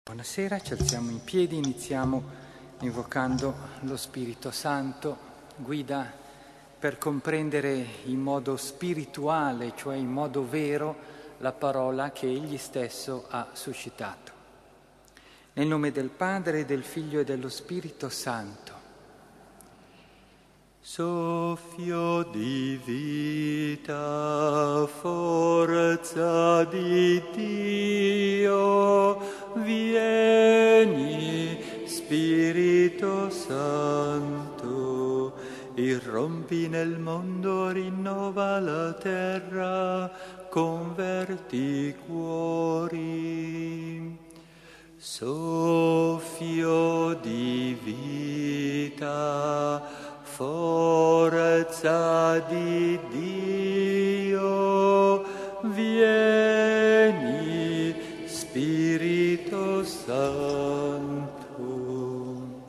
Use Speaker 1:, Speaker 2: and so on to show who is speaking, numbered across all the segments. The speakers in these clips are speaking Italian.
Speaker 1: Buonasera, ci alziamo in piedi, iniziamo invocando lo Spirito Santo, guida per comprendere in modo spirituale, cioè in modo vero, la parola che Egli stesso ha suscitato. Nel nome del Padre, del Figlio e dello Spirito Santo.
Speaker 2: Soffio di vita, forza di Dio, vieni, Spirito Santo, irrompi nel mondo, rinnova la terra, converti i cuori. Soffio di vita, forza di Dio, vieni, Spirito Santo.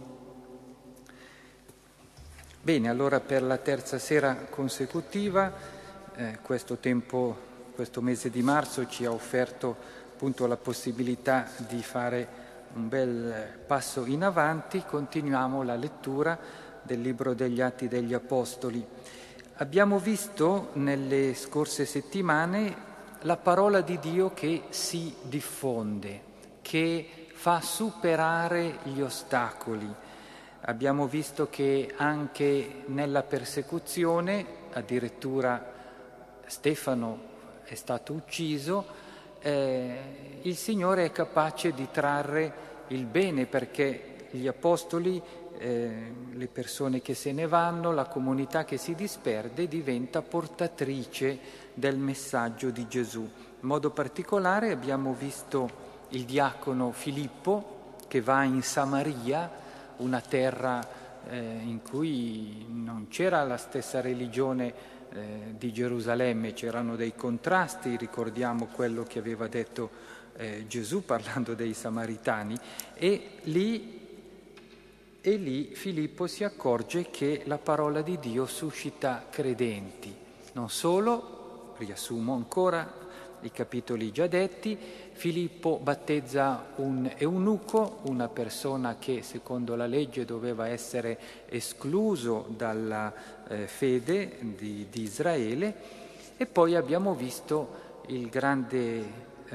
Speaker 1: Bene, allora per la terza sera consecutiva, questo mese di marzo ci ha offerto appunto la possibilità di fare un bel passo in avanti. Continuiamo la lettura del libro degli Atti degli Apostoli. Abbiamo visto nelle scorse settimane la parola di Dio che si diffonde, che fa superare gli ostacoli. Abbiamo visto che anche nella persecuzione, addirittura Stefano è stato ucciso, il Signore è capace di trarre il bene, perché gli apostoli, le persone che se ne vanno, la comunità che si disperde, diventa portatrice del messaggio di Gesù. In modo particolare abbiamo visto il diacono Filippo che va in Samaria, una terra in cui non c'era la stessa religione di Gerusalemme, c'erano dei contrasti, ricordiamo quello che aveva detto Gesù parlando dei Samaritani, e lì Filippo si accorge che la parola di Dio suscita credenti. Non solo, riassumo ancora i capitoli già detti, Filippo battezza un eunuco, una persona che secondo la legge doveva essere escluso dalla fede di Israele, e poi abbiamo visto il grande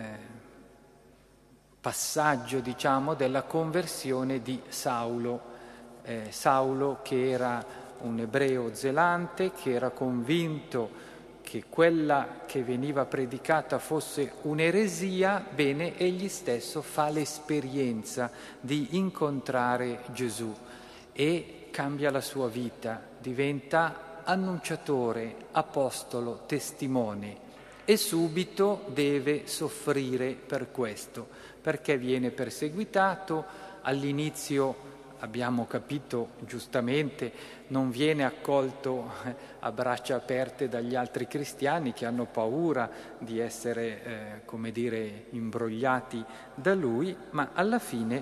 Speaker 1: passaggio, della conversione di Saulo. Saulo, che era un ebreo zelante, che era convinto che quella che veniva predicata fosse un'eresia, bene, egli stesso fa l'esperienza di incontrare Gesù e cambia la sua vita, diventa annunciatore, apostolo, testimone, e subito deve soffrire per questo, perché viene perseguitato. All'inizio, abbiamo capito giustamente, non viene accolto a braccia aperte dagli altri cristiani, che hanno paura di essere, imbrogliati da lui, ma alla fine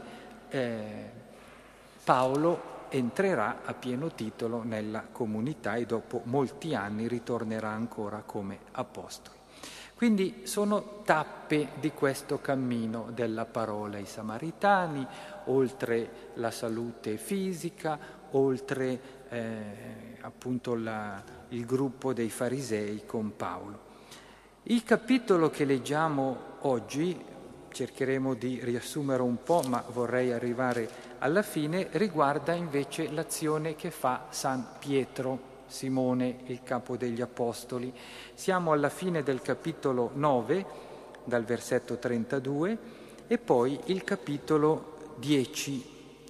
Speaker 1: Paolo entrerà a pieno titolo nella comunità e dopo molti anni ritornerà ancora come apostolo. Quindi sono tappe di questo cammino della parola. I Samaritani, oltre la salute fisica, oltre il gruppo dei farisei con Paolo. Il capitolo che leggiamo oggi, cercheremo di riassumere un po', ma vorrei arrivare alla fine, riguarda invece l'azione che fa San Pietro, Simone, il capo degli Apostoli. Siamo alla fine del capitolo 9, dal versetto 32, e poi il capitolo 10,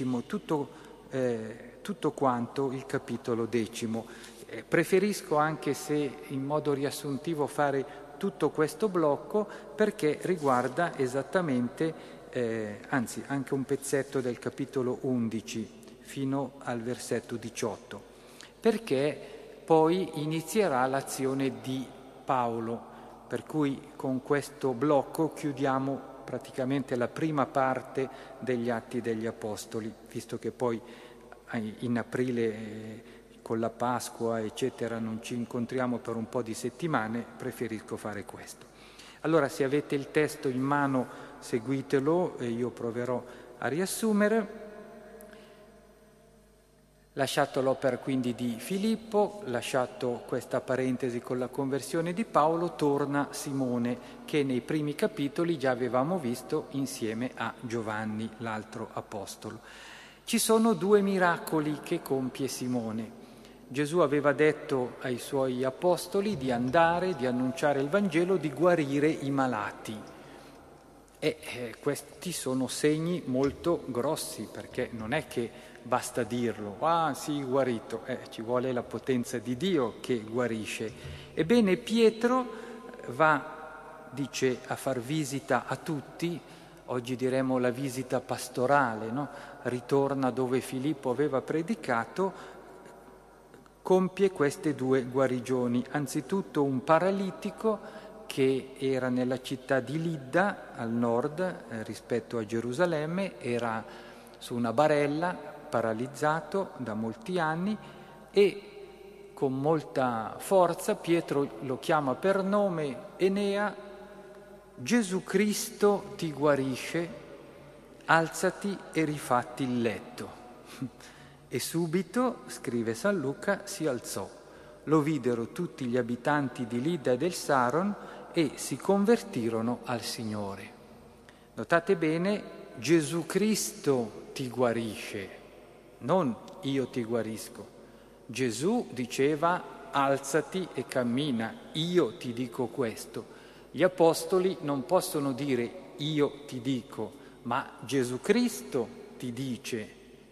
Speaker 1: tutto quanto il capitolo 10. Preferisco, anche se in modo riassuntivo, fare tutto questo blocco, perché riguarda esattamente, anche un pezzetto del capitolo 11 fino al versetto 18, perché poi inizierà l'azione di Paolo, per cui con questo blocco chiudiamo praticamente la prima parte degli Atti degli Apostoli, visto che poi in aprile con la Pasqua eccetera non ci incontriamo per un po' di settimane, preferisco fare questo. Allora, se avete il testo in mano, seguitelo e io proverò a riassumere. Lasciato l'opera quindi di Filippo, lasciato questa parentesi con la conversione di Paolo, torna Simone, che nei primi capitoli già avevamo visto insieme a Giovanni, l'altro apostolo. Ci sono 2 miracoli che compie Simone. Gesù aveva detto ai suoi apostoli di andare, di annunciare il Vangelo, di guarire i malati. E questi sono segni molto grossi, perché non è che basta dirlo, sì, guarito, ci vuole la potenza di Dio che guarisce. Ebbene, Pietro va, dice, a far visita a tutti, oggi diremo la visita pastorale, no? Ritorna dove Filippo aveva predicato, compie queste 2 guarigioni. Anzitutto un paralitico che era nella città di Lidda, al nord, rispetto a Gerusalemme, era su una barella, paralizzato da molti anni, e con molta forza Pietro lo chiama per nome: Enea, Gesù Cristo ti guarisce, alzati e rifatti il letto. E subito, scrive San Luca, si alzò. Lo videro tutti gli abitanti di Lidda e del Saron e si convertirono al Signore. Notate bene, Gesù Cristo ti guarisce, non io ti guarisco. Gesù diceva: alzati e cammina, io ti dico questo. Gli apostoli non possono dire io ti dico, ma Gesù Cristo ti dice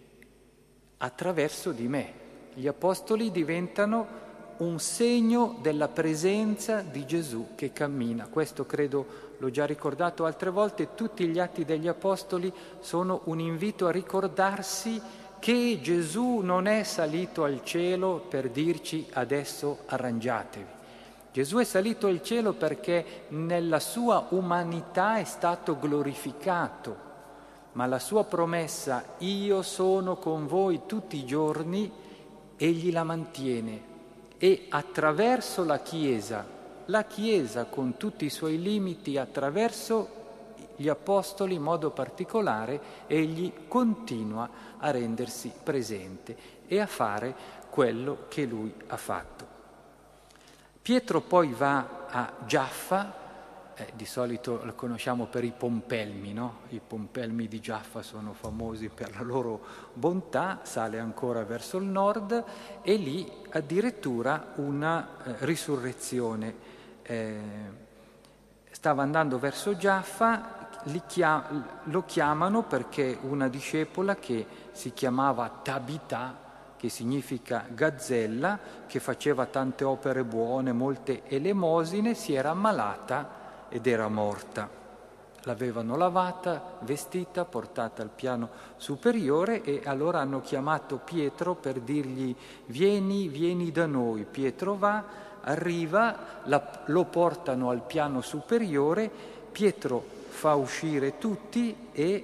Speaker 1: attraverso di me. Gli apostoli diventano un segno della presenza di Gesù che cammina. Questo credo l'ho già ricordato altre volte. Tutti gli atti degli apostoli sono un invito a ricordarsi che Gesù non è salito al cielo per dirci adesso arrangiatevi. Gesù è salito al cielo perché nella sua umanità è stato glorificato, ma la sua promessa io sono con voi tutti i giorni, egli la mantiene. E attraverso la Chiesa con tutti i suoi limiti, attraverso gli apostoli in modo particolare, egli continua a rendersi presente e a fare quello che lui ha fatto. Pietro poi va a Giaffa, di solito lo conosciamo per i pompelmi, no? I pompelmi di Giaffa sono famosi per la loro bontà, sale ancora verso il nord e lì addirittura una risurrezione. Stava andando verso Giaffa, lo chiamano perché una discepola che si chiamava Tabità, che significa gazzella, che faceva tante opere buone, molte elemosine, si era ammalata ed era morta. L'avevano lavata, vestita, portata al piano superiore e allora hanno chiamato Pietro per dirgli vieni da noi. Pietro va, arriva, lo portano al piano superiore, Pietro fa uscire tutti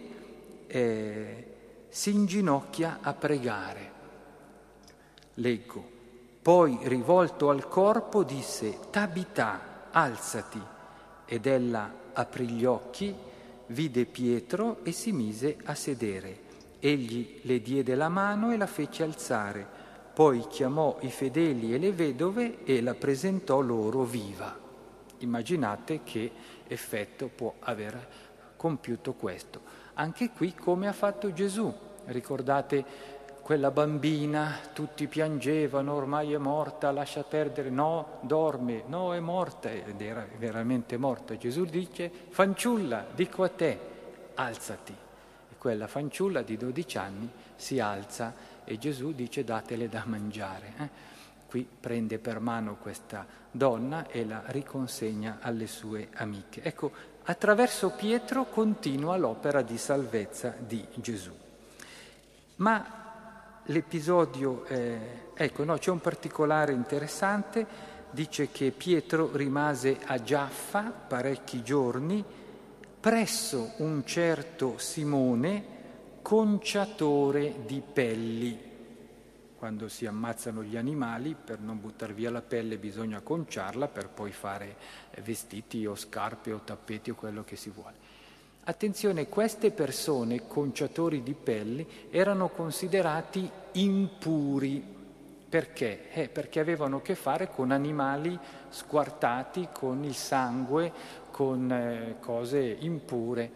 Speaker 1: e si inginocchia a pregare. Leggo. Poi, rivolto al corpo, disse: Tabità, alzati. Ed ella aprì gli occhi, vide Pietro e si mise a sedere. Egli le diede la mano e la fece alzare. Poi chiamò i fedeli e le vedove e la presentò loro viva. Immaginate che effetto può aver compiuto questo. Anche qui come ha fatto Gesù. Ricordate quella bambina, tutti piangevano, ormai è morta, lascia perdere, no, dorme, no, è morta, ed era veramente morta. Gesù dice: fanciulla, dico a te, alzati. E quella fanciulla di 12 anni si alza e Gesù dice: datele da mangiare. Qui prende per mano questa donna e la riconsegna alle sue amiche. Ecco, attraverso Pietro continua l'opera di salvezza di Gesù. Ma l'episodio, c'è un particolare interessante, dice che Pietro rimase a Giaffa parecchi giorni presso un certo Simone, conciatore di pelli. Quando si ammazzano gli animali, per non buttar via la pelle bisogna conciarla per poi fare vestiti o scarpe o tappeti o quello che si vuole. Attenzione, queste persone, conciatori di pelli, erano considerati impuri. Perché? Perché avevano a che fare con animali squartati, con il sangue, con cose impure.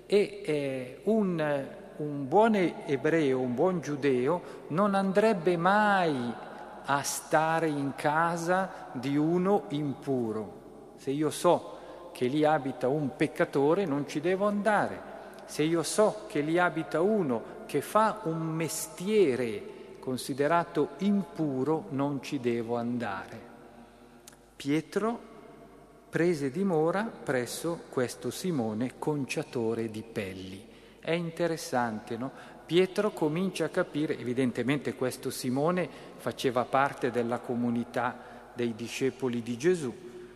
Speaker 1: E un buon ebreo, un buon giudeo, non andrebbe mai a stare in casa di uno impuro. Se io so che lì abita un peccatore, non ci devo andare. Se io so che lì abita uno che fa un mestiere considerato impuro, non ci devo andare. Pietro prese dimora presso questo Simone, conciatore di pelli. È interessante, no? Pietro comincia a capire, evidentemente questo Simone faceva parte della comunità dei discepoli di Gesù,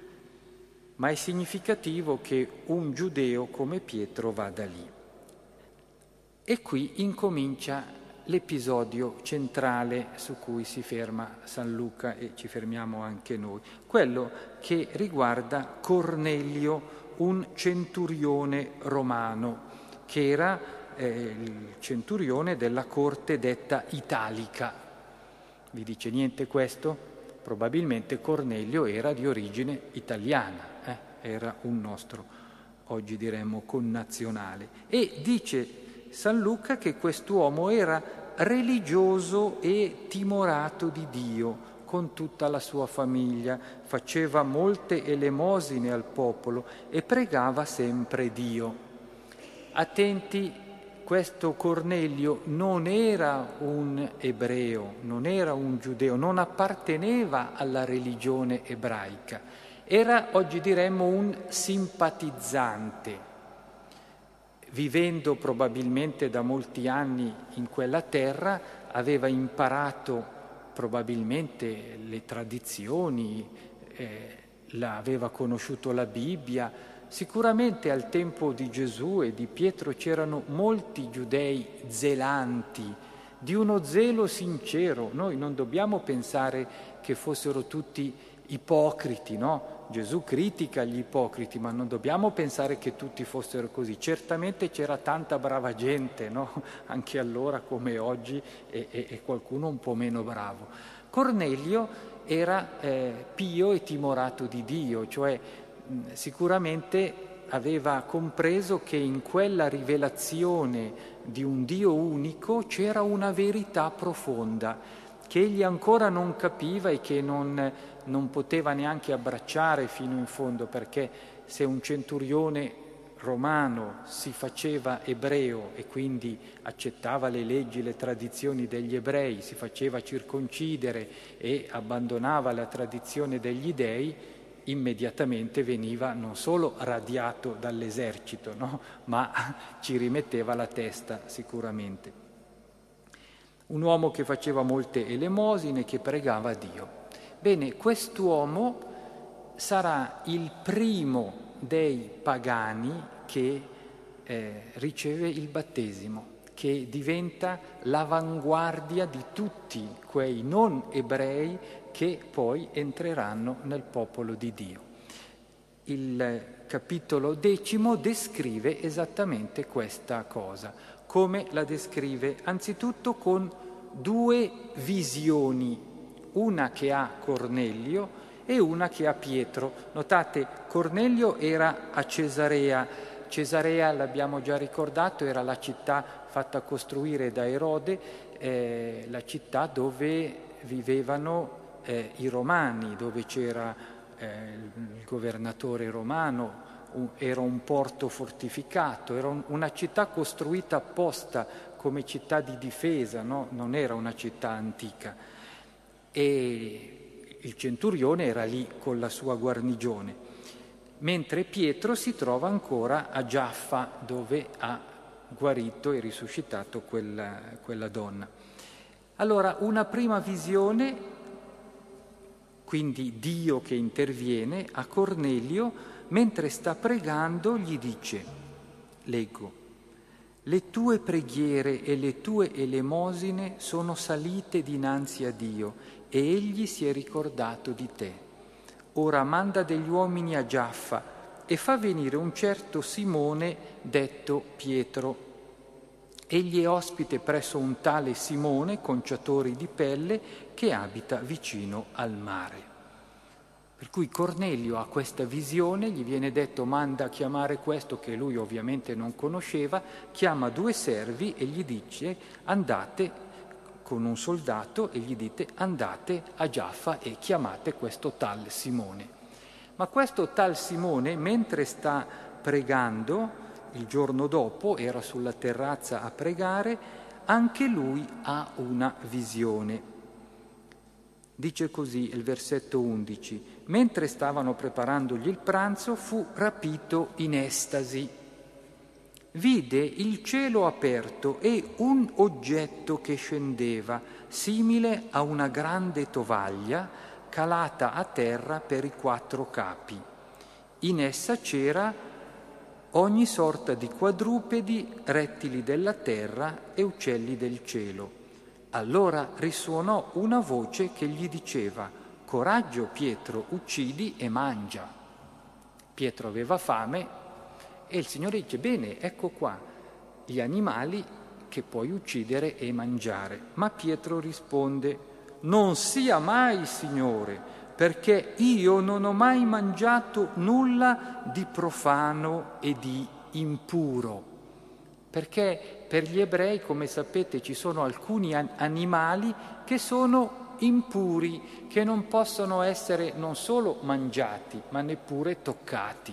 Speaker 1: ma è significativo che un giudeo come Pietro vada lì. E qui incomincia l'episodio centrale su cui si ferma San Luca e ci fermiamo anche noi, quello che riguarda Cornelio, un centurione romano, che era il centurione della corte detta italica. Vi dice niente questo? Probabilmente Cornelio era di origine italiana, era un nostro, oggi diremmo, connazionale. E dice San Luca che quest'uomo era religioso e timorato di Dio con tutta la sua famiglia, faceva molte elemosine al popolo e pregava sempre Dio. Attenti, questo Cornelio non era un ebreo, non era un giudeo, non apparteneva alla religione ebraica. Era, oggi diremmo, un simpatizzante. Vivendo probabilmente da molti anni in quella terra, aveva imparato probabilmente le tradizioni, aveva conosciuto la Bibbia. Sicuramente al tempo di Gesù e di Pietro c'erano molti giudei zelanti, di uno zelo sincero. Noi non dobbiamo pensare che fossero tutti ipocriti, no? Gesù critica gli ipocriti, ma non dobbiamo pensare che tutti fossero così. Certamente c'era tanta brava gente, no? Anche allora come oggi, e qualcuno un po' meno bravo. Cornelio era pio e timorato di Dio, cioè sicuramente aveva compreso che in quella rivelazione di un Dio unico c'era una verità profonda che egli ancora non capiva e che non poteva neanche abbracciare fino in fondo, perché se un centurione romano si faceva ebreo e quindi accettava le leggi, le tradizioni degli ebrei, si faceva circoncidere e abbandonava la tradizione degli dei, immediatamente veniva non solo radiato dall'esercito, no? Ma ci rimetteva la testa sicuramente. Un uomo che faceva molte elemosine, che pregava Dio. Bene, quest'uomo sarà il primo dei pagani che riceve il battesimo, che diventa l'avanguardia di tutti quei non ebrei che poi entreranno nel popolo di Dio. Il capitolo 10 descrive esattamente questa cosa. Come la descrive? Anzitutto con due visioni, una che ha Cornelio e una che ha Pietro. Notate, Cornelio era a Cesarea. Cesarea, l'abbiamo già ricordato, era la città fatta costruire da Erode, la città dove vivevano i Romani, dove c'era il governatore romano, era un porto fortificato, era una città costruita apposta come città di difesa, no? Non era una città antica. E il centurione era lì con la sua guarnigione, mentre Pietro si trova ancora a Giaffa, dove ha guarito e risuscitato quella donna. Allora, una prima visione, quindi Dio che interviene, a Cornelio, mentre sta pregando gli dice, leggo, le tue preghiere e le tue elemosine sono salite dinanzi a Dio e Egli si è ricordato di te. Ora manda degli uomini a Giaffa e fa venire un certo Simone detto Pietro. Egli è ospite presso un tale Simone, conciatore di pelle, che abita vicino al mare. Per cui Cornelio ha questa visione, gli viene detto manda a chiamare questo che lui ovviamente non conosceva, chiama 2 servi e gli dice andate con un soldato e gli dite andate a Giaffa e chiamate questo tal Simone. Ma questo tal Simone, mentre sta pregando, il giorno dopo era sulla terrazza a pregare, anche lui ha una visione. Dice così il versetto 11: mentre stavano preparandogli il pranzo fu rapito in estasi. Vide il cielo aperto e un oggetto che scendeva, simile a una grande tovaglia, calata a terra per i 4 capi. In essa c'era ogni sorta di quadrupedi, rettili della terra e uccelli del cielo. Allora risuonò una voce che gli diceva: coraggio Pietro, uccidi e mangia. Pietro aveva fame e il Signore dice: bene, ecco qua gli animali che puoi uccidere e mangiare. Ma Pietro risponde: non sia mai, Signore, perché io non ho mai mangiato nulla di profano e di impuro. Perché per gli ebrei, come sapete, ci sono alcuni animali che sono impuri, che non possono essere non solo mangiati, ma neppure toccati.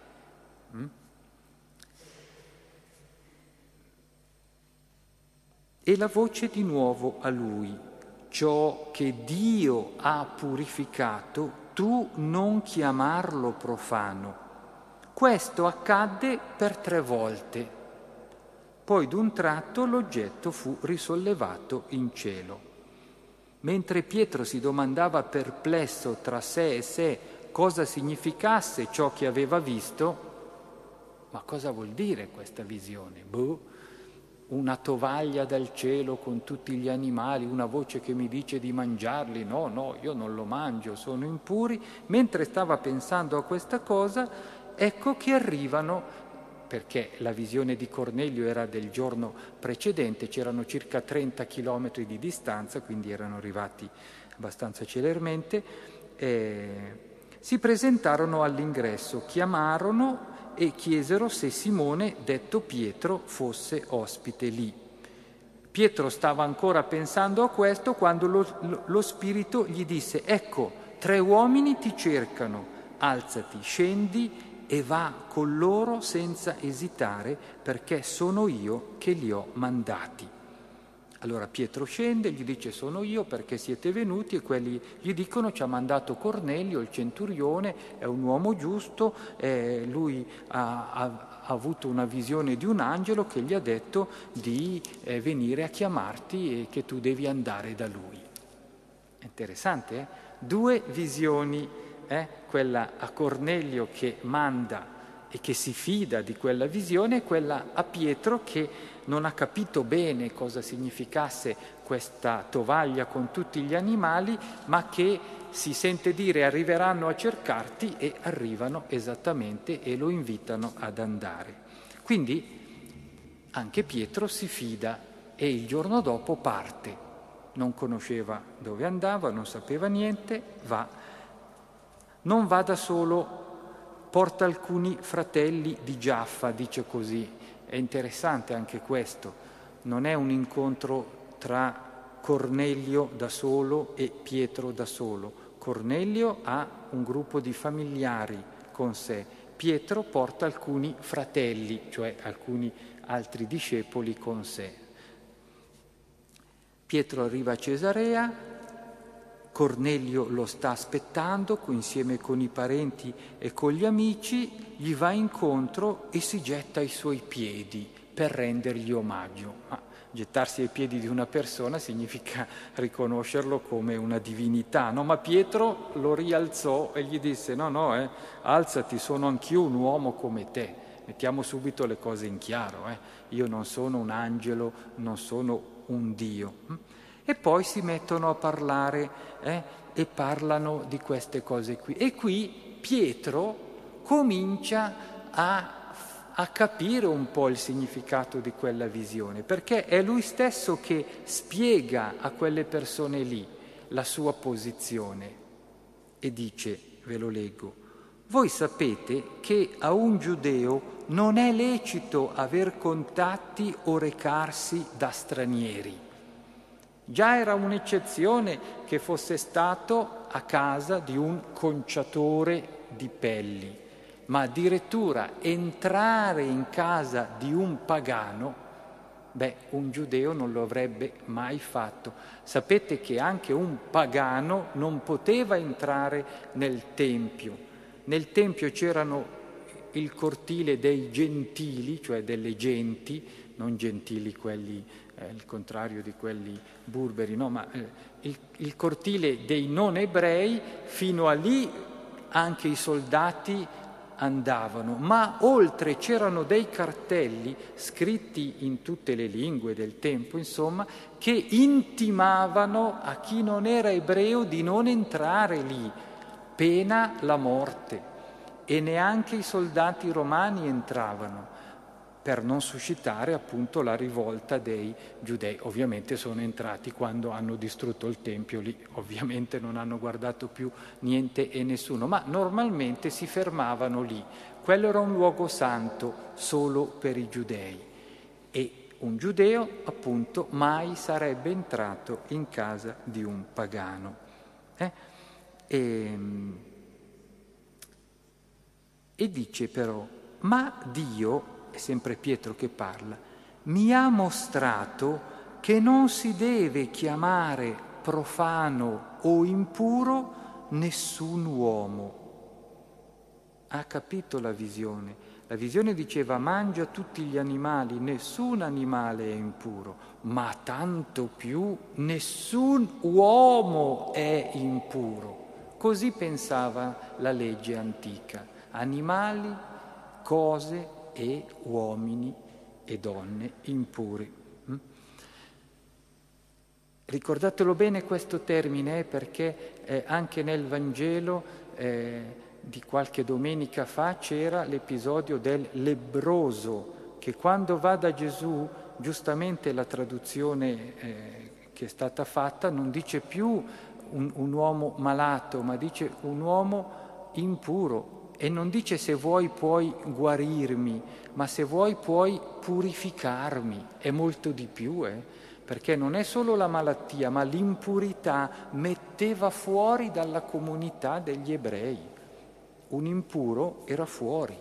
Speaker 1: E la voce di nuovo a lui: ciò che Dio ha purificato, tu non chiamarlo profano. Questo accadde per 3 volte. Poi d'un tratto l'oggetto fu risollevato in cielo. Mentre Pietro si domandava perplesso tra sé e sé cosa significasse ciò che aveva visto, ma cosa vuol dire questa visione? Una tovaglia dal cielo con tutti gli animali, una voce che mi dice di mangiarli, no, io non lo mangio, sono impuri. Mentre stava pensando a questa cosa, ecco che arrivano, perché la visione di Cornelio era del giorno precedente, c'erano circa 30 chilometri di distanza, quindi erano arrivati abbastanza celermente, si presentarono all'ingresso, chiamarono e chiesero se Simone, detto Pietro, fosse ospite lì. Pietro stava ancora pensando a questo quando lo Spirito gli disse: ecco, 3 uomini ti cercano, alzati, scendi e va con loro senza esitare, perché sono io che li ho mandati. Allora Pietro scende, gli dice: sono io, perché siete venuti? E quelli gli dicono: ci ha mandato Cornelio, il centurione, è un uomo giusto, lui ha avuto una visione di un angelo che gli ha detto di venire a chiamarti e che tu devi andare da lui. È interessante, eh? 2 visioni, quella a Cornelio che manda e che si fida di quella visione, e quella a Pietro che non ha capito bene cosa significasse questa tovaglia con tutti gli animali, ma che si sente dire arriveranno a cercarti, e arrivano esattamente e lo invitano ad andare. Quindi anche Pietro si fida e il giorno dopo parte. Non conosceva dove andava, non sapeva niente, va. Non va da solo, porta alcuni fratelli di Giaffa, dice così. È interessante anche questo. Non è un incontro tra Cornelio da solo e Pietro da solo. Cornelio ha un gruppo di familiari con sé. Pietro porta alcuni fratelli, cioè alcuni altri discepoli con sé. Pietro arriva a Cesarea, Cornelio lo sta aspettando insieme con i parenti e con gli amici, gli va incontro e si getta ai suoi piedi per rendergli omaggio. Ma gettarsi ai piedi di una persona significa riconoscerlo come una divinità, no? Ma Pietro lo rialzò e gli disse: no, alzati, sono anch'io un uomo come te. Mettiamo subito le cose in chiaro, io non sono un angelo, non sono un Dio. E poi si mettono a parlare e parlano di queste cose qui. E qui Pietro, comincia a capire un po' il significato di quella visione, perché è lui stesso che spiega a quelle persone lì la sua posizione e dice, ve lo leggo: voi sapete che a un giudeo non è lecito aver contatti o recarsi da stranieri. Già era un'eccezione che fosse stato a casa di un conciatore di pelli, ma addirittura entrare in casa di un pagano, un giudeo non lo avrebbe mai fatto. Sapete che anche un pagano non poteva entrare nel Tempio. Nel Tempio c'erano il cortile dei gentili, cioè delle genti, non gentili quelli, il contrario di quelli burberi, no, ma il cortile dei non ebrei. Fino a lì anche i soldati andavano, ma oltre c'erano dei cartelli scritti in tutte le lingue del tempo, insomma, che intimavano a chi non era ebreo di non entrare lì, pena la morte. E neanche i soldati romani entravano, per non suscitare appunto la rivolta dei giudei. Ovviamente sono entrati quando hanno distrutto il Tempio, lì ovviamente non hanno guardato più niente e nessuno, ma normalmente si fermavano lì. Quello era un luogo santo solo per i giudei e un giudeo appunto mai sarebbe entrato in casa di un pagano. E dice però, ma Dio, è sempre Pietro che parla, mi ha mostrato che non si deve chiamare profano o impuro nessun uomo. Ha capito la visione? La visione diceva mangia tutti gli animali, nessun animale è impuro, ma tanto più nessun uomo è impuro. Così pensava la legge antica. Animali, cose e uomini e donne impuri. Ricordatelo bene questo termine, perché anche nel Vangelo di qualche domenica fa c'era l'episodio del lebbroso, che quando va da Gesù, giustamente la traduzione che è stata fatta non dice più un uomo malato, ma dice un uomo impuro. E non dice se vuoi puoi guarirmi, ma se vuoi puoi purificarmi. È molto di più, perché non è solo la malattia, ma l'impurità metteva fuori dalla comunità degli ebrei. Un impuro era fuori,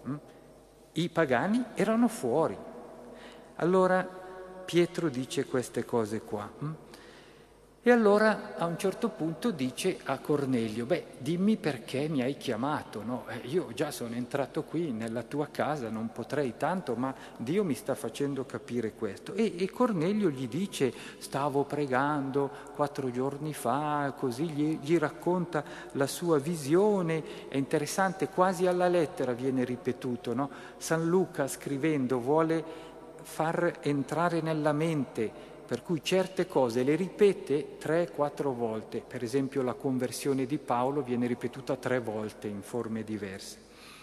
Speaker 1: i pagani erano fuori. Allora Pietro dice queste cose qua. E allora a un certo punto dice a Cornelio, dimmi perché mi hai chiamato, no? Io già sono entrato qui nella tua casa, non potrei tanto, ma Dio mi sta facendo capire questo. E Cornelio gli dice, stavo pregando 4 giorni fa, così gli racconta la sua visione. È interessante, quasi alla lettera viene ripetuto, no? San Luca, scrivendo, vuole far entrare nella mente, per cui certe cose le ripete 3-4 volte. Per esempio la conversione di Paolo viene ripetuta 3 volte in forme diverse.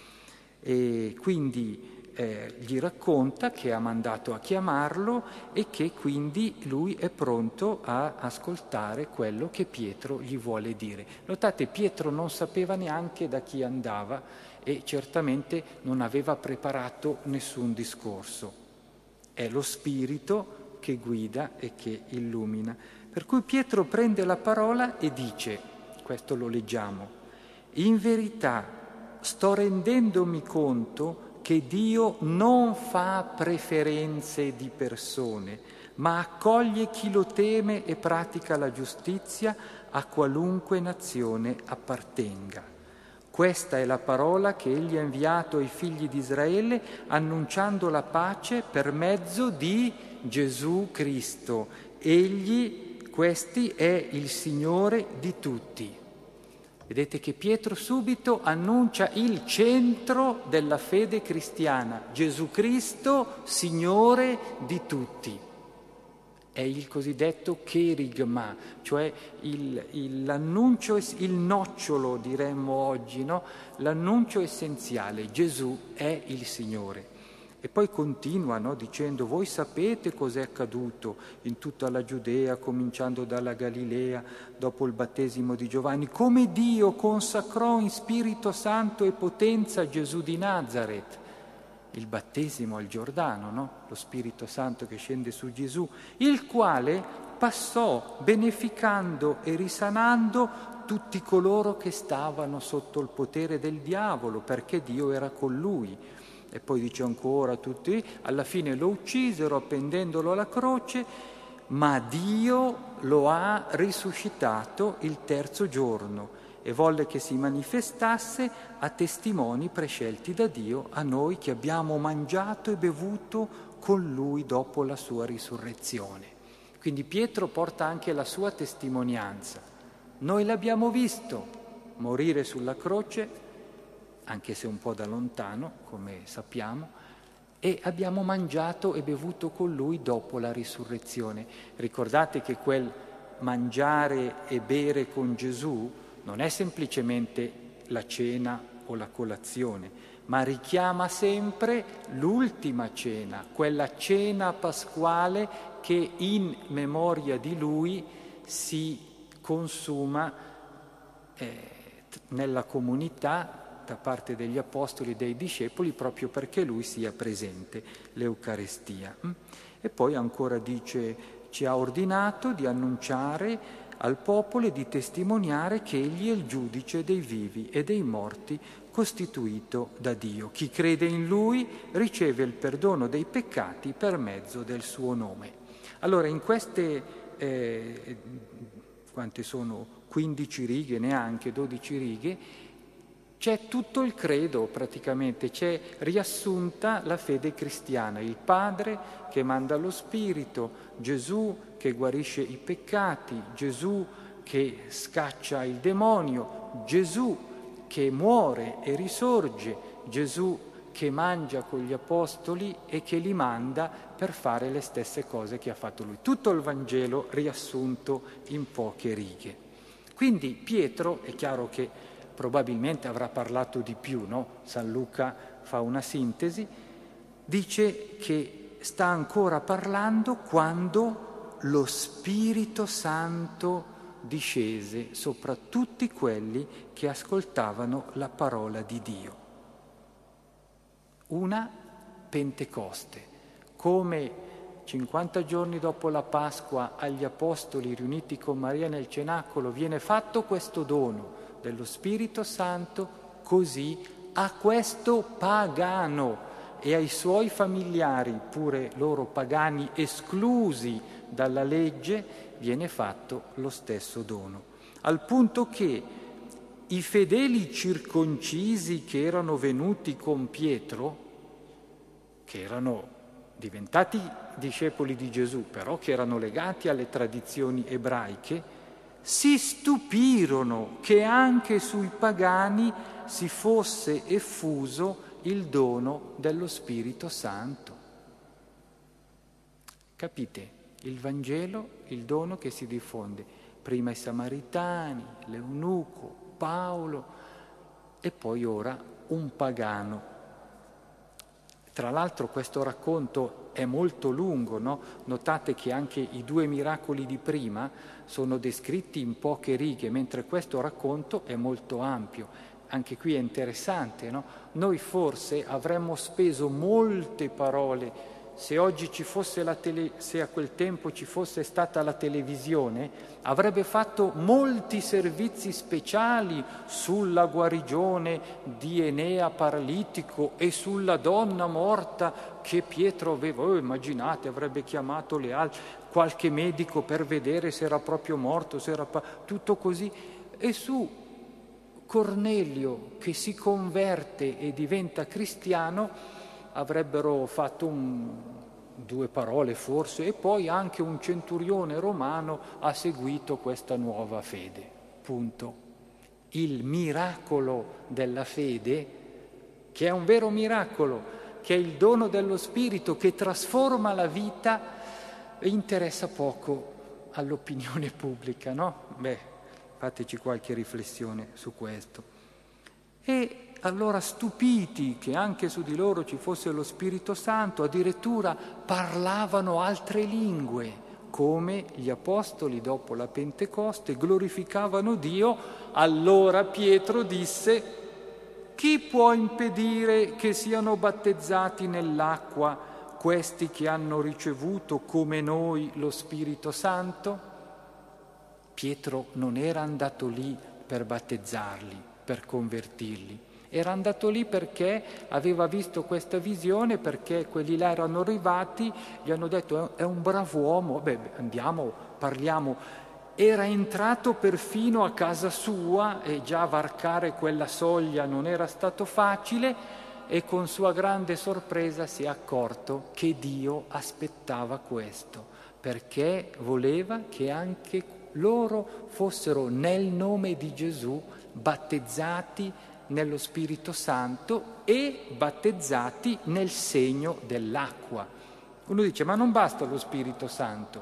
Speaker 1: E quindi gli racconta che ha mandato a chiamarlo e che quindi lui è pronto a ascoltare quello che Pietro gli vuole dire. Notate, Pietro non sapeva neanche da chi andava e certamente non aveva preparato nessun discorso. È lo Spirito che guida e che illumina. Per cui Pietro prende la parola e dice, questo lo leggiamo, in verità sto rendendomi conto che Dio non fa preferenze di persone, ma accoglie chi lo teme e pratica la giustizia a qualunque nazione appartenga. Questa è la parola che Egli ha inviato ai figli di Israele, annunciando la pace per mezzo di Gesù Cristo. Questi è il Signore di tutti. Vedete che Pietro subito annuncia il centro della fede cristiana, Gesù Cristo, Signore di tutti. è il cosiddetto cherigma, cioè l'annuncio, il nocciolo diremmo oggi, no? L'annuncio essenziale: Gesù è il Signore. E poi continua, no, dicendo: voi sapete cos'è accaduto in tutta la Giudea, cominciando dalla Galilea, dopo il battesimo di Giovanni, come Dio consacrò in Spirito Santo e potenza Gesù di Nazaret. Il battesimo al Giordano, no? Lo Spirito Santo che scende su Gesù, il quale passò beneficando e risanando tutti coloro che stavano sotto il potere del diavolo, perché Dio era con lui. E poi dice ancora, tutti, alla fine lo uccisero appendendolo alla croce, ma Dio lo ha risuscitato il terzo giorno e volle che si manifestasse a testimoni prescelti da Dio, a noi che abbiamo mangiato e bevuto con lui dopo la sua risurrezione. Quindi Pietro porta anche la sua testimonianza. Noi l'abbiamo visto morire sulla croce, anche se un po' da lontano, come sappiamo, e abbiamo mangiato e bevuto con lui dopo la risurrezione. Ricordate che quel mangiare e bere con Gesù non è semplicemente la cena o la colazione, ma richiama sempre l'ultima cena, quella cena pasquale che in memoria di lui si consuma nella comunità da parte degli apostoli e dei discepoli, proprio perché lui sia presente, l'Eucarestia. E poi ancora dice: ci ha ordinato di annunciare al popolo e di testimoniare che egli è il giudice dei vivi e dei morti costituito da Dio. Chi crede in lui riceve il perdono dei peccati per mezzo del suo nome. Allora, in queste, quante sono? 15 righe, neanche 12 righe, c'è tutto il credo praticamente, c'è riassunta la fede cristiana, il Padre che manda lo Spirito, Gesù che guarisce i peccati, Gesù che scaccia il demonio, Gesù che muore e risorge, Gesù che mangia con gli apostoli e che li manda per fare le stesse cose che ha fatto lui. Tutto il Vangelo riassunto in poche righe. Quindi Pietro, è chiaro che probabilmente avrà parlato di più, no? San Luca fa una sintesi, dice che sta ancora parlando quando lo Spirito Santo discese sopra tutti quelli che ascoltavano la parola di Dio. Una Pentecoste, come 50 giorni dopo la Pasqua agli Apostoli riuniti con Maria nel cenacolo viene fatto questo dono dello Spirito Santo, così a questo pagano e ai suoi familiari, pure loro pagani esclusi dalla legge, viene fatto lo stesso dono. Al punto che i fedeli circoncisi che erano venuti con Pietro, che erano diventati discepoli di Gesù, però che erano legati alle tradizioni ebraiche, si stupirono che anche sui pagani si fosse effuso il dono dello Spirito Santo. Capite? Il Vangelo, il dono che si diffonde prima ai Samaritani, l'Eunuco, Paolo e poi ora un pagano. Tra l'altro questo racconto è molto lungo, no? Notate che anche i 2 miracoli di prima sono descritti in poche righe, mentre questo racconto è molto ampio. Anche qui è interessante, no? Noi forse avremmo speso molte parole se oggi ci fosse se a quel tempo ci fosse stata la televisione, avrebbe fatto molti servizi speciali sulla guarigione di Enea paralitico e sulla donna morta che Pietro aveva. Immaginate, avrebbe chiamato qualche medico per vedere se era proprio morto, se era tutto così. E su Cornelio che si converte e diventa cristiano avrebbero fatto 2 parole forse, e poi anche un centurione romano ha seguito questa nuova fede. Punto. Il miracolo della fede, che è un vero miracolo, che è il dono dello Spirito che trasforma la vita, interessa poco all'opinione pubblica, no? Fateci qualche riflessione su questo. E allora, stupiti che anche su di loro ci fosse lo Spirito Santo, addirittura parlavano altre lingue, come gli apostoli dopo la Pentecoste glorificavano Dio. Allora Pietro disse: chi può impedire che siano battezzati nell'acqua questi che hanno ricevuto come noi lo Spirito Santo? Pietro non era andato lì per battezzarli, per convertirli. Era andato lì perché aveva visto questa visione, perché quelli là erano arrivati, gli hanno detto è un bravo uomo, andiamo, parliamo. Era entrato perfino a casa sua e già varcare quella soglia non era stato facile, e con sua grande sorpresa si è accorto che Dio aspettava questo, perché voleva che anche loro fossero nel nome di Gesù battezzati nello Spirito Santo e battezzati nel segno dell'acqua. Uno dice: ma non basta lo Spirito Santo?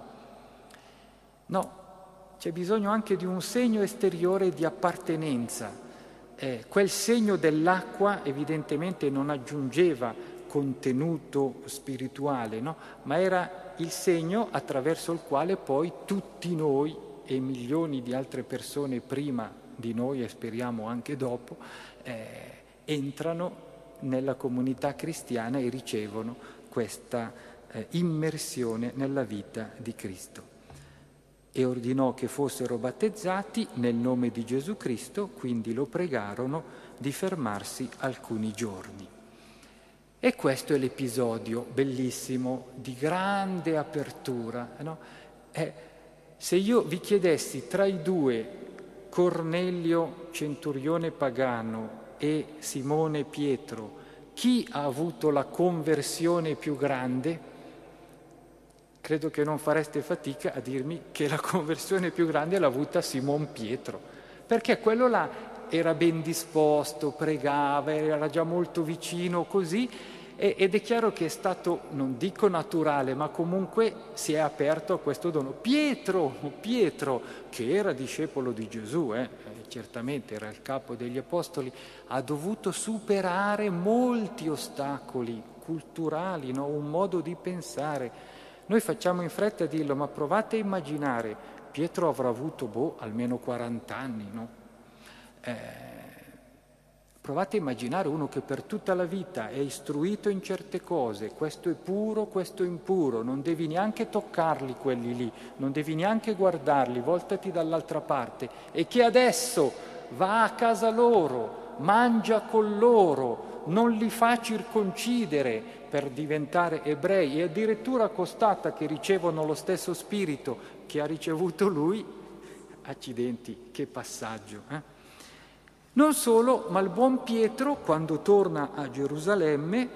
Speaker 1: No, c'è bisogno anche di un segno esteriore di appartenenza. Quel segno dell'acqua evidentemente non aggiungeva contenuto spirituale, no? Ma era il segno attraverso il quale poi tutti noi e milioni di altre persone prima di noi, e speriamo anche dopo, entrano nella comunità cristiana e ricevono questa immersione nella vita di Cristo. E ordinò che fossero battezzati nel nome di Gesù Cristo, quindi lo pregarono di fermarsi alcuni giorni. E questo è l'episodio bellissimo, di grande apertura, no? Se io vi chiedessi tra i due, Cornelio, centurione pagano, e Simone Pietro, chi ha avuto la conversione più grande, credo che non fareste fatica a dirmi che la conversione più grande l'ha avuta Simon Pietro, perché quello là era ben disposto, pregava, era già molto vicino così, ed è chiaro che è stato, non dico naturale, ma comunque si è aperto a questo dono. Pietro, che era discepolo di Gesù, certamente era il capo degli apostoli, ha dovuto superare molti ostacoli culturali, no? Un modo di pensare. Noi facciamo in fretta a dirlo, ma provate a immaginare, Pietro avrà avuto almeno 40 anni, no? Provate a immaginare uno che per tutta la vita è istruito in certe cose, questo è puro, questo è impuro, non devi neanche toccarli quelli lì, non devi neanche guardarli, voltati dall'altra parte, e che adesso va a casa loro, mangia con loro, non li fa circoncidere per diventare ebrei, e addirittura constata che ricevono lo stesso spirito che ha ricevuto lui. Accidenti, che passaggio, Non solo, ma il buon Pietro, quando torna a Gerusalemme,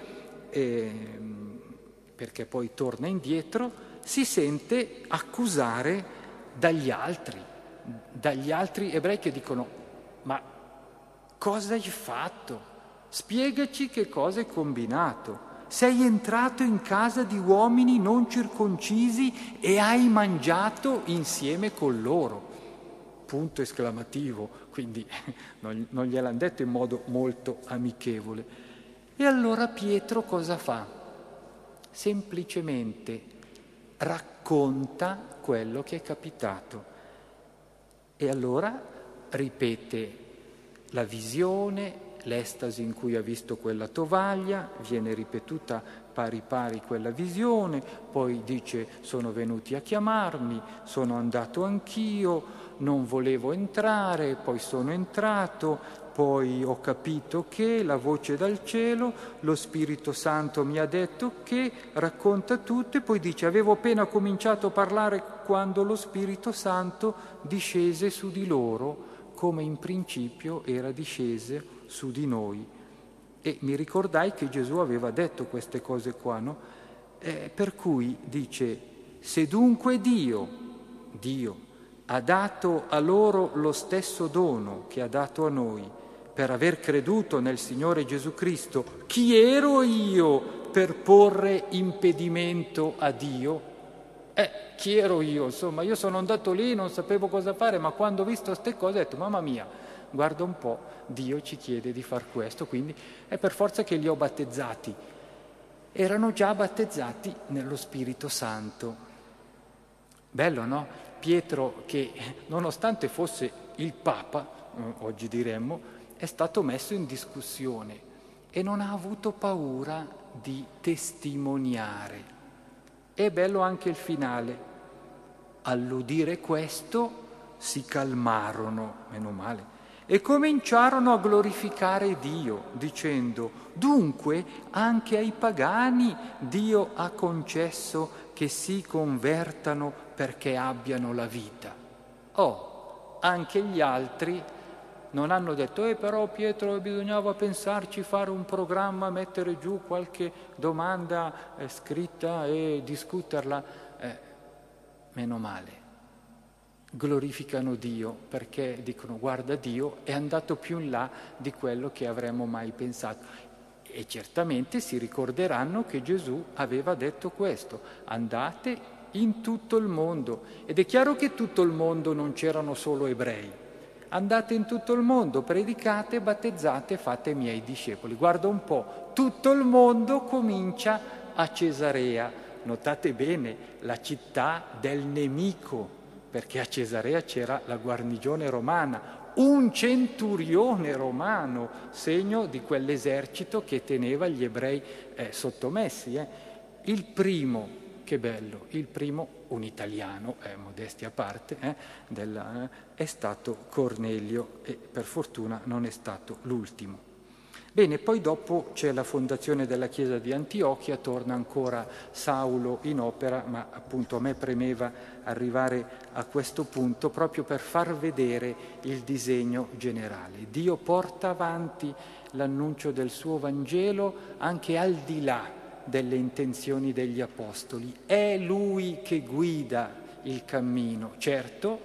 Speaker 1: perché poi torna indietro, si sente accusare dagli altri ebrei che dicono: ma cosa hai fatto? Spiegaci che cosa hai combinato. Sei entrato in casa di uomini non circoncisi e hai mangiato insieme con loro. Punto esclamativo, quindi non gliel'hanno detto in modo molto amichevole. E allora Pietro cosa fa? Semplicemente racconta quello che è capitato. E allora ripete la visione, l'estasi in cui ha visto quella tovaglia, viene ripetuta pari pari quella visione, poi dice: sono venuti a chiamarmi, sono andato anch'io, non volevo entrare, poi sono entrato, poi ho capito che la voce dal cielo, lo Spirito Santo mi ha detto che, racconta tutto, e poi dice: avevo appena cominciato a parlare quando lo Spirito Santo discese su di loro, come in principio era discese su di noi. E mi ricordai che Gesù aveva detto queste cose qua, no? Per cui dice: se dunque Dio ha dato a loro lo stesso dono che ha dato a noi, per aver creduto nel Signore Gesù Cristo, chi ero io per porre impedimento a Dio? Chi ero io? Insomma, io sono andato lì, non sapevo cosa fare, ma quando ho visto queste cose ho detto, mamma mia, guarda un po', Dio ci chiede di far questo, quindi è per forza che li ho battezzati. Erano già battezzati nello Spirito Santo. Bello, no? Pietro, che nonostante fosse il Papa, oggi diremmo, è stato messo in discussione e non ha avuto paura di testimoniare. È bello anche il finale. All'udire questo si calmarono, meno male, e cominciarono a glorificare Dio, dicendo: dunque anche ai pagani Dio ha concesso che si convertano perché abbiano la vita. Anche gli altri non hanno detto però Pietro bisognava pensarci, fare un programma, mettere giù qualche domanda scritta e discuterla. Meno male. Glorificano Dio perché dicono guarda, Dio è andato più in là di quello che avremmo mai pensato. E certamente si ricorderanno che Gesù aveva detto questo: andate in tutto il mondo. Ed è chiaro che tutto il mondo non c'erano solo ebrei. Andate in tutto il mondo, predicate, battezzate, fate miei discepoli. Guarda un po', tutto il mondo comincia a Cesarea. Notate bene, la città del nemico, perché a Cesarea c'era la guarnigione romana, un centurione romano, segno di quell'esercito che teneva gli ebrei sottomessi. Il primo, che bello, il primo, un italiano, modestia a parte, è stato Cornelio e per fortuna non è stato l'ultimo. Bene, poi dopo c'è la fondazione della chiesa di Antiochia, torna ancora Saulo in opera, ma appunto a me premeva arrivare a questo punto proprio per far vedere il disegno generale. Dio porta avanti l'annuncio del suo Vangelo anche al di là delle intenzioni degli apostoli. È Lui che guida il cammino. Certo,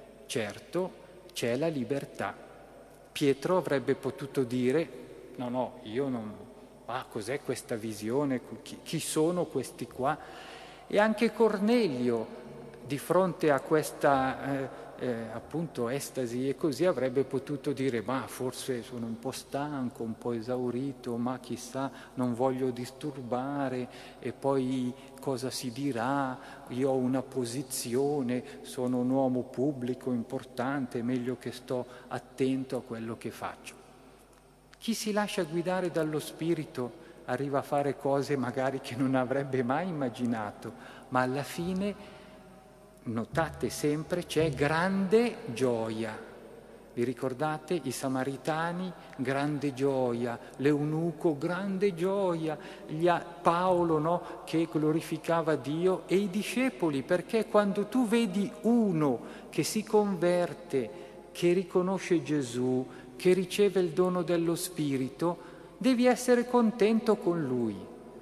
Speaker 1: c'è la libertà. Pietro avrebbe potuto dire: no, io non... cos'è questa visione? Chi sono questi qua? E anche Cornelio, di fronte a questa appunto estasi e così, avrebbe potuto dire: ma forse sono un po' stanco, un po' esaurito, ma chissà, non voglio disturbare, e poi cosa si dirà? Io ho una posizione, sono un uomo pubblico importante, è meglio che sto attento a quello che faccio. Chi si lascia guidare dallo Spirito arriva a fare cose magari che non avrebbe mai immaginato, ma alla fine, notate sempre, c'è grande gioia. Vi ricordate? I Samaritani, grande gioia, l'eunuco, grande gioia, Paolo, no? Che glorificava Dio, e i discepoli, perché quando tu vedi uno che si converte, che riconosce Gesù, che riceve il dono dello Spirito, devi essere contento con lui.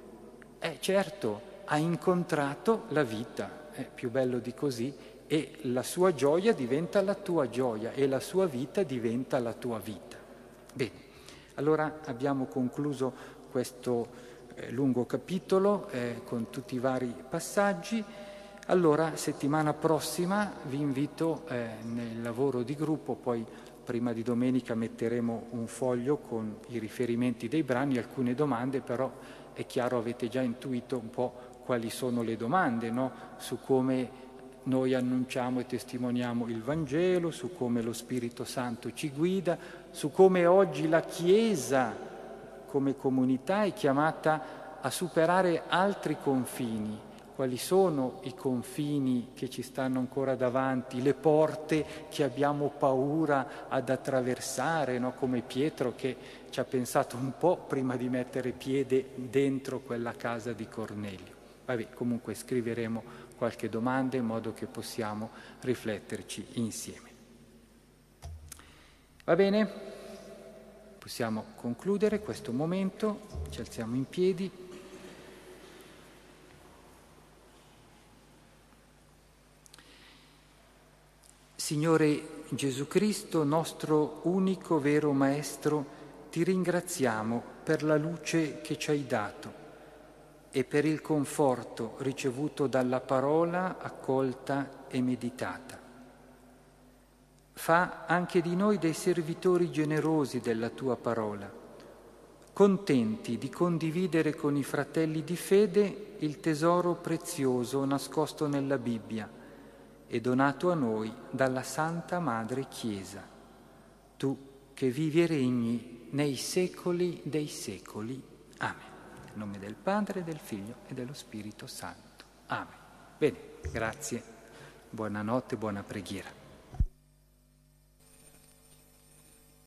Speaker 1: Certo, ha incontrato la vita, è più bello di così, e la sua gioia diventa la tua gioia e la sua vita diventa la tua vita. Bene, allora abbiamo concluso questo lungo capitolo con tutti i vari passaggi. Allora, settimana prossima vi invito nel lavoro di gruppo, poi prima di domenica metteremo un foglio con i riferimenti dei brani, alcune domande, però è chiaro, avete già intuito un po' quali sono le domande, no? Su come noi annunciamo e testimoniamo il Vangelo, su come lo Spirito Santo ci guida, su come oggi la Chiesa come comunità è chiamata a superare altri confini. Quali sono i confini che ci stanno ancora davanti, le porte che abbiamo paura ad attraversare, no? Come Pietro che ci ha pensato un po' prima di mettere piede dentro quella casa di Cornelio. Vabbè, comunque scriveremo qualche domanda in modo che possiamo rifletterci insieme. Va bene? Possiamo concludere questo momento, ci alziamo in piedi. Signore Gesù Cristo, nostro unico vero Maestro, ti ringraziamo per la luce che ci hai dato. e per il conforto ricevuto dalla parola accolta e meditata. Fa anche di noi dei servitori generosi della tua parola, contenti di condividere con i fratelli di fede il tesoro prezioso nascosto nella Bibbia e donato a noi dalla Santa Madre Chiesa. Tu che vivi e regni nei secoli dei secoli. Amen. Nel nome del Padre, del Figlio e dello Spirito Santo. Amen. Bene, grazie. Buonanotte, buona preghiera.